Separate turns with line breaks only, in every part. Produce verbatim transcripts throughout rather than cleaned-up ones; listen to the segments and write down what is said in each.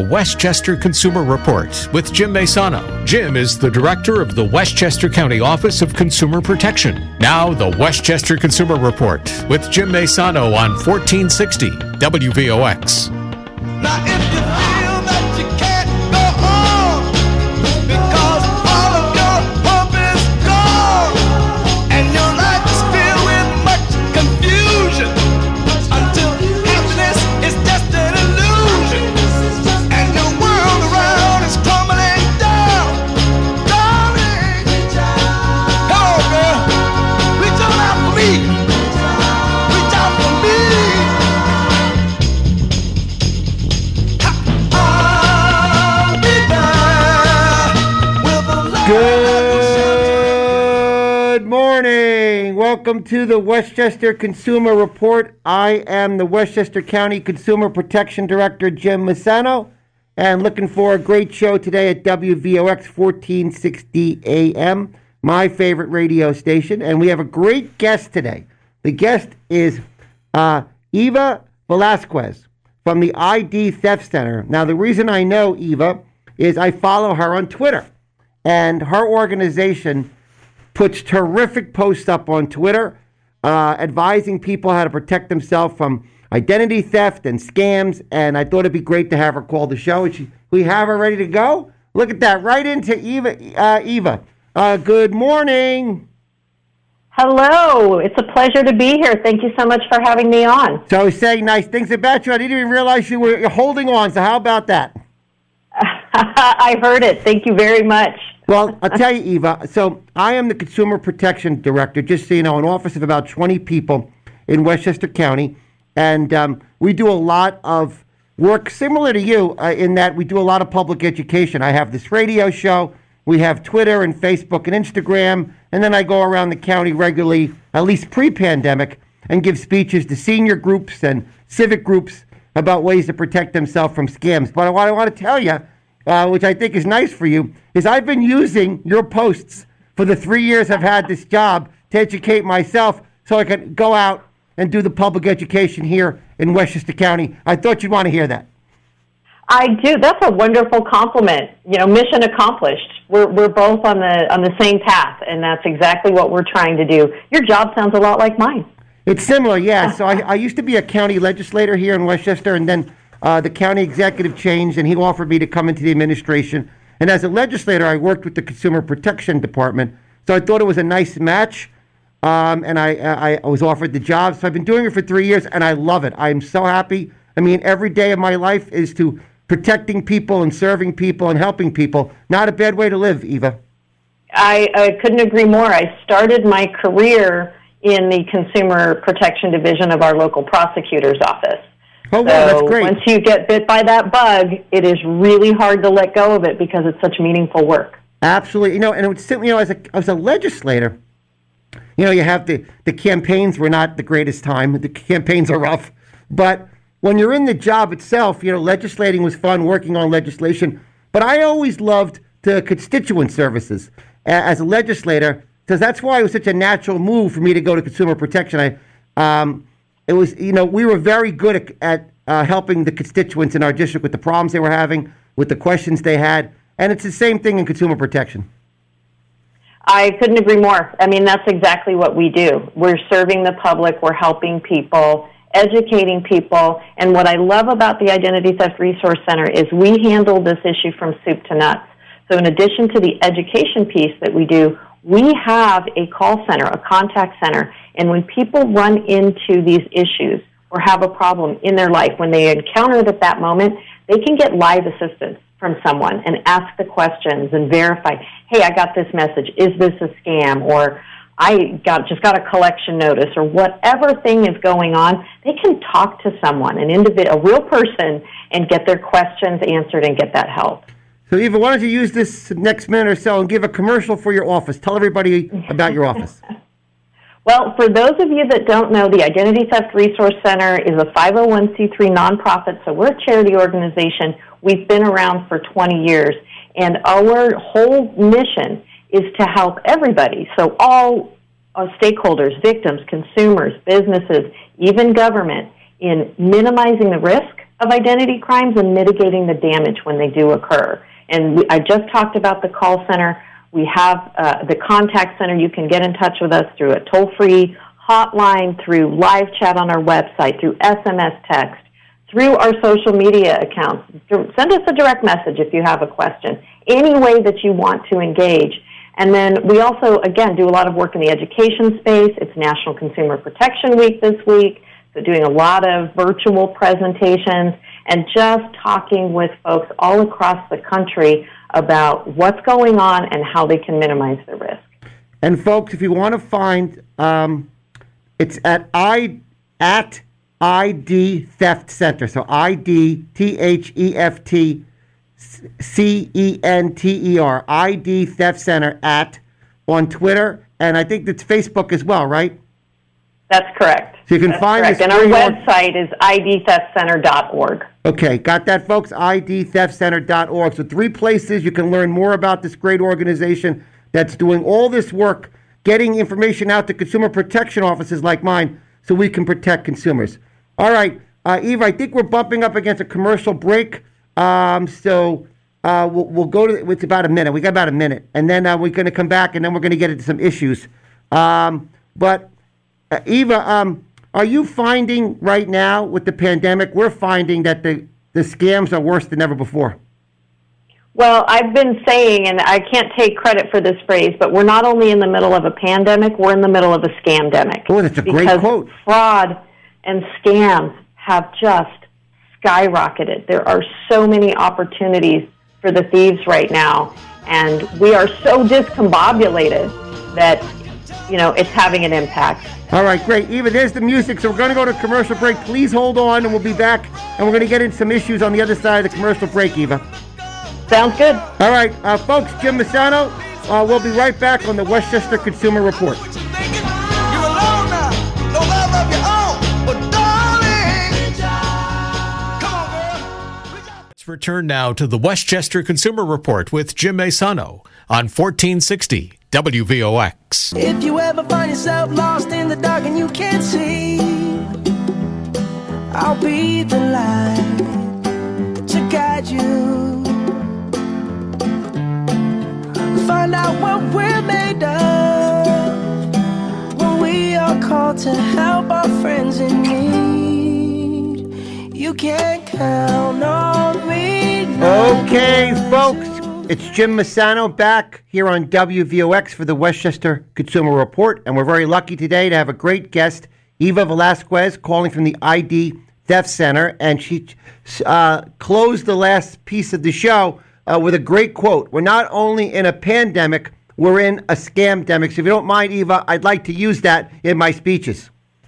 Westchester Consumer Report with Jim Maisano. Jim is the director of the Westchester County Office of Consumer Protection. Now, the Westchester Consumer Report with Jim Maisano on fourteen sixty W V O X.
Now, if you feel that you can't go on because all of your hope is gone and your life is filled with much confusion until happiness is just an illusion and your world around is crumbling down, darling, come on, girl, reach on out for me, reach out for me.
Good morning. Welcome to the Westchester Consumer Report. I am the Westchester County Consumer Protection Director, Jim Maisano, and looking for a great show today at W V O X fourteen sixty A M, my favorite radio station. And we have a great guest today. The guest is uh, Eva Velasquez from the I D Theft Center. Now, the reason I know Eva is I follow her on Twitter. And her organization puts terrific posts up on Twitter, uh, advising people how to protect themselves from identity theft and scams. And I thought it'd be great to have her call the show. And she, we have her ready to go. Look at that, right into Eva. Uh, Eva, uh, good morning.
Hello. It's a pleasure to be here. Thank you so much for having me on.
So I was saying nice things about you. I didn't even realize you were holding on. So how about that?
I heard it. Thank you very much.
Well, I'll tell you, Eva, so I am the Consumer Protection Director, just so you know, an office of about twenty people in Westchester County, and um, we do a lot of work similar to you uh, in that we do a lot of public education. I have this radio show, we have Twitter and Facebook and Instagram, and then I go around the county regularly, at least pre-pandemic, and give speeches to senior groups and civic groups about ways to protect themselves from scams. But what I want to tell you, Uh, which I think is nice for you, is I've been using your posts for the three years I've had this job to educate myself so I can go out and do the public education here in Westchester County. I thought you'd want to hear that.
I do. That's a wonderful compliment. You know, mission accomplished. We're we're both on the on the same path, and that's exactly what we're trying to do. Your job sounds a lot like mine.
It's similar, yeah. So I, I used to be a county legislator here in Westchester, and then Uh, the county executive changed, and he offered me to come into the administration. And as a legislator, I worked with the Consumer Protection Department. So I thought it was a nice match, um, and I, I, I was offered the job. So I've been doing it for three years, and I love it. I'm so happy. I mean, every day of my life is to protecting people and serving people and helping people. Not a bad way to live, Eva.
I, I couldn't agree more. I started my career in the Consumer Protection Division of our local prosecutor's office.
Oh, wow,
so
that's great.
Once you get bit by that bug, it is really hard to let go of it because it's such meaningful work.
Absolutely. You know, and it was, you know, as a, as a legislator, you know, you have the, the campaigns were not the greatest time. The campaigns are rough. But when you're in the job itself, you know, legislating was fun, working on legislation. But I always loved the constituent services as a legislator, because that's why it was such a natural move for me to go to consumer protection. I, um, It was, you know, we were very good at, at uh, helping the constituents in our district with the problems they were having, with the questions they had. And it's the same thing in consumer protection.
I couldn't agree more. I mean, that's exactly what we do. We're serving the public. We're helping people, educating people. And what I love about the Identity Theft Resource Center is we handle this issue from soup to nuts. So in addition to the education piece that we do, we have a call center, a contact center. And when people run into these issues or have a problem in their life, when they encounter it at that moment, they can get live assistance from someone and ask the questions and verify, hey, I got this message. Is this a scam? Or I got just got a collection notice, or whatever thing is going on. They can talk to someone, an individual, a real person, and get their questions answered and get that help.
So, Eva, why don't you use this next minute or so and give a commercial for your office? Tell everybody about your office.
Well, for those of you that don't know, the Identity Theft Resource Center is a five oh one c three nonprofit, so we're a charity organization. We've been around for twenty years, and our whole mission is to help everybody, so all uh, stakeholders, victims, consumers, businesses, even government, in minimizing the risk of identity crimes and mitigating the damage when they do occur. And we, I just talked about the call center. We have uh, the contact center. You can get in touch with us through a toll-free hotline, through live chat on our website, through S M S text, through our social media accounts. Send us a direct message if you have a question. Any way that you want to engage. And then we also, again, do a lot of work in the education space. It's National Consumer Protection Week this week, so doing a lot of virtual presentations and just talking with folks all across the country about what's going on and how they can minimize the risk.
And folks, if you want to find, um, it's at I at I D Theft Center. So I D T H E F T C E N T E R. I D Theft Center at on Twitter, and I think it's Facebook as well, right?
That's correct.
So you can
That's
find
correct.
this.
And our website is I D theft center dot org.
Okay, got that, folks? I D theft center dot org. So three places you can learn more about this great organization that's doing all this work, getting information out to consumer protection offices like mine so we can protect consumers. All right, uh, Eva, I think we're bumping up against a commercial break. Um, so uh, we'll, we'll go to, it's about a minute. We got about a minute. And then uh, we're going to come back, and then we're going to get into some issues. Um, but, uh, Eva, um, are you finding right now with the pandemic, we're finding that the, the scams are worse than ever before?
Well, I've been saying, and I can't take credit for this phrase, but we're not only in the middle of a pandemic, we're in the middle of a scamdemic.
Oh, that's a great
because
quote.
Fraud and scams have just skyrocketed. There are so many opportunities for the thieves right now, and we are so discombobulated that, you know, it's having an impact.
All right, great. Eva, there's the music. So we're going to go to commercial break. Please hold on, and we'll be back, and we're going to get into some issues on the other side of the commercial break, Eva.
Sounds good.
All right, uh, folks, Jim Massano. Uh, we'll be right back on the Westchester Consumer Report.
You're alone now, no love of your own, but darling, come on, girl.
Let's return now to the Westchester Consumer Report with Jim Massano on fourteen sixty W V O X.
If you ever find yourself lost in the dark and you can't see, I'll be the light to guide you. Find out what we're made of when we are called to help our friends in need. You can count on me.
Okay, folks, it's Jim Massano back here on W V O X for the Westchester Consumer Report, and we're very lucky today to have a great guest, Eva Velasquez, calling from the I D Theft Center, and she uh, closed the last piece of the show Uh, with a great quote. We're not only in a pandemic, we're in a scamdemic. So if you don't mind, Eva, I'd like to use that in my speeches.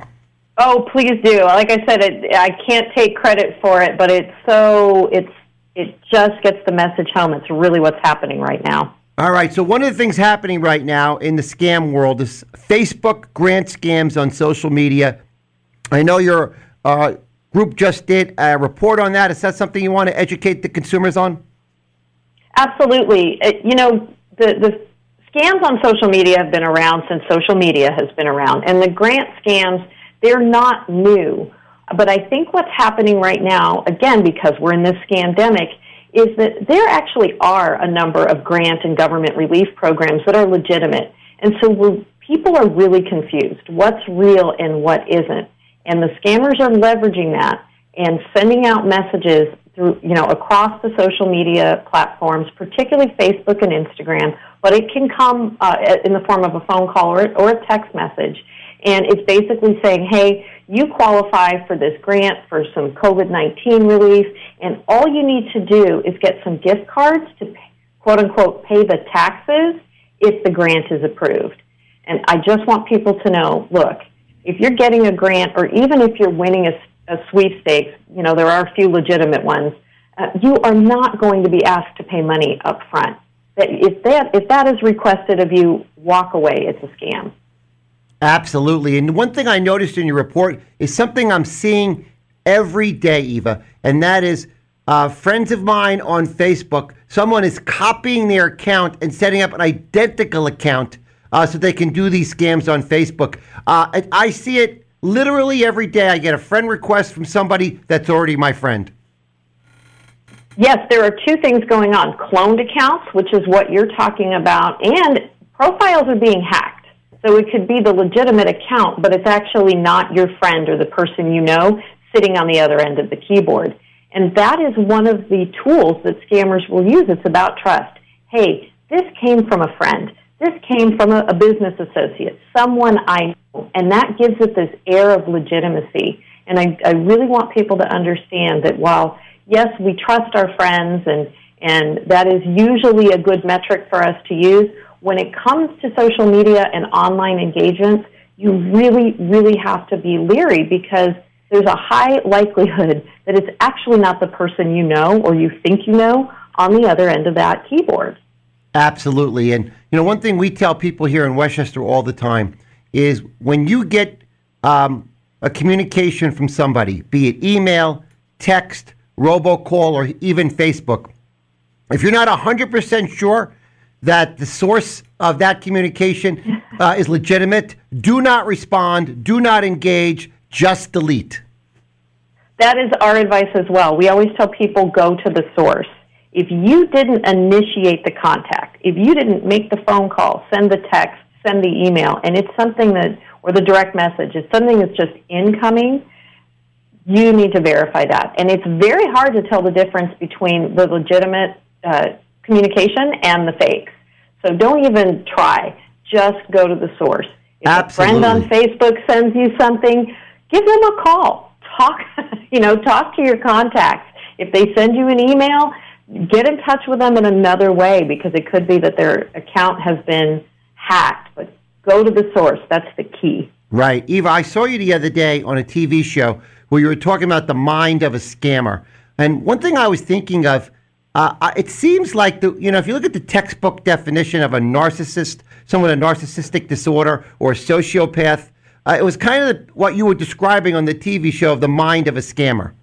Oh, please do. Like I said, it, I can't take credit for it, but it's so, it's it just gets the message home. It's really what's happening right now.
All right, so one of the things happening right now in the scam world is Facebook grant scams on social media. I know your uh, group just did a report on that. Is that something you want to educate the consumers on?
Absolutely. It, you know, the, the scams on social media have been around since social media has been around. And the grant scams, they're not new. But I think what's happening right now, again, because we're in this scamdemic, is that there actually are a number of grant and government relief programs that are legitimate. And so we're, people are really confused. What's real and what isn't? And the scammers are leveraging that and sending out messages through, you know, across the social media platforms, particularly Facebook and Instagram, but it can come uh, in the form of a phone call or, or a text message. And it's basically saying, hey, you qualify for this grant for some COVID nineteen relief, and all you need to do is get some gift cards to, quote unquote, pay the taxes if the grant is approved. And I just want people to know, look, if you're getting a grant or even if you're winning a a sweepstakes, you know, there are a few legitimate ones, uh, you are not going to be asked to pay money up front. If that, if that is requested of you, walk away. It's a scam.
Absolutely. And one thing I noticed in your report is something I'm seeing every day, Eva, and that is uh, friends of mine on Facebook, someone is copying their account and setting up an identical account uh, so they can do these scams on Facebook. Uh, I, I see it literally every day. I get a friend request from somebody that's already my friend.
Yes, there are two things going on. Cloned accounts, which is what you're talking about, and profiles are being hacked. So it could be the legitimate account, but it's actually not your friend or the person you know sitting on the other end of the keyboard. And that is one of the tools that scammers will use. It's about trust. Hey, this came from a friend. This came from a, a business associate, someone I know. And that gives it this air of legitimacy. And I, I really want people to understand that while, yes, we trust our friends, and, and that is usually a good metric for us to use, when it comes to social media and online engagements, you really, really have to be leery, because there's a high likelihood that it's actually not the person you know or you think you know on the other end of that keyboard.
Absolutely. And, you know, one thing we tell people here in Westchester all the time is when you get um, a communication from somebody, be it email, text, robocall, or even Facebook, if you're not one hundred percent sure that the source of that communication uh, is legitimate, do not respond, do not engage, just delete.
That is our advice as well. We always tell people, go to the source. If you didn't initiate the contact, if you didn't make the phone call, send the text, send the email, and it's something that, or the direct message, it's something that's just incoming, you need to verify that. And it's very hard to tell the difference between the legitimate uh, communication and the fakes. So don't even try. Just go to the source. If
Absolutely.
a friend on Facebook sends you something, give them a call. Talk, you know, talk to your contacts. If they send you an email, get in touch with them in another way, because it could be that their account has been hacked. But go to the source. That's the key.
Right. Eva, I saw you the other day on a T V show where you were talking about the mind of a scammer. And one thing I was thinking of, uh, it seems like, the you know, if you look at the textbook definition of a narcissist, someone with a narcissistic disorder or a sociopath, uh, it was kind of what you were describing on the T V show of the mind of a scammer.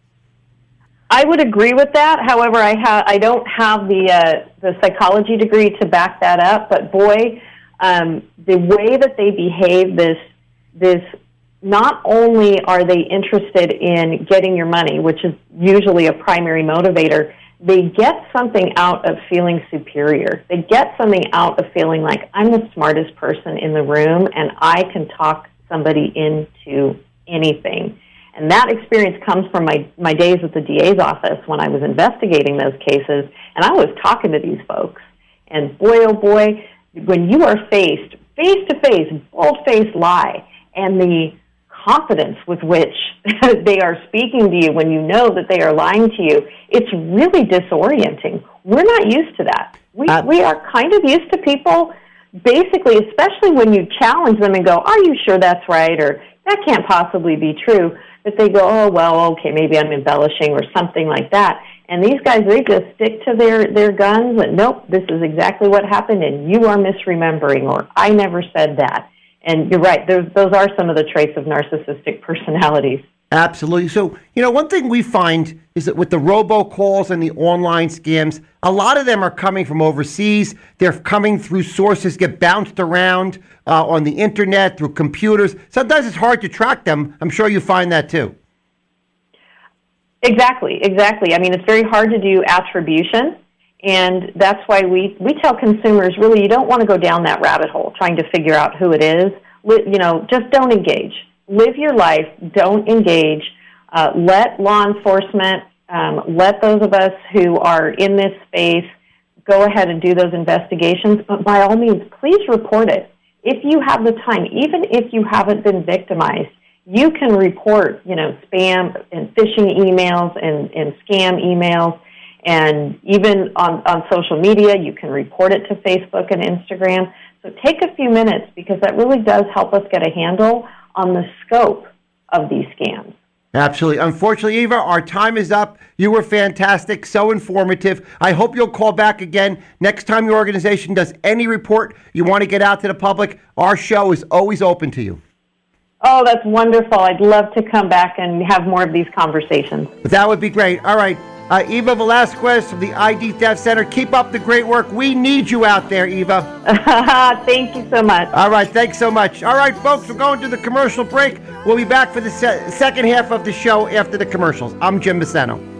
I would agree with that. However, I ha- I don't have the uh, the psychology degree to back that up. But boy, um, the way that they behave, this this not only are they interested in getting your money, which is usually a primary motivator, they get something out of feeling superior. They get something out of feeling like, I'm the smartest person in the room and I can talk somebody into anything. And that experience comes from my, my days at the D A's office when I was investigating those cases, and I was talking to these folks. And boy, oh boy, when you are faced, face-to-face, bold-faced lie, and the confidence with which they are speaking to you when you know that they are lying to you, it's really disorienting. We're not used to that. We, uh, we are kind of used to people, basically, especially when you challenge them and go, are you sure that's right, or that can't possibly be true, that they go, oh, well, okay, maybe I'm embellishing or something like that. And these guys, they just stick to their, their guns and, nope, this is exactly what happened, and you are misremembering, or I never said that. And you're right, those, those are some of the traits of narcissistic personalities.
Absolutely. So, you know, one thing we find is that with the robocalls and the online scams, a lot of them are coming from overseas. They're coming through sources, get bounced around uh, on the internet, through computers. Sometimes it's hard to track them. I'm sure you find that too.
Exactly, exactly. I mean, it's very hard to do attribution, and that's why we, we tell consumers, really, you don't want to go down that rabbit hole trying to figure out who it is. You know, just don't engage. Live your life. Don't engage. Uh, let law enforcement, um, let those of us who are in this space go ahead and do those investigations. But by all means, please report it. If you have the time, even if you haven't been victimized, you can report, you know, spam and phishing emails and, and scam emails. And even on, on social media, you can report it to Facebook and Instagram. So take a few minutes, because that really does help us get a handle on the scope of these scams.
Absolutely. Unfortunately, Eva, our time is up. You were fantastic, so informative. I hope you'll call back again. Next time your organization does any report you want to get out to the public, our show is always open to you.
Oh, that's wonderful. I'd love to come back and have more of these conversations.
That would be great. All right. Uh, Eva Velasquez from the I D Theft Center. Keep up the great work. We need you out there, Eva.
Thank you so much.
All right. Thanks so much. All right, folks, we're going to the commercial break. We'll be back for the se- second half of the show after the commercials. I'm Jim Messano.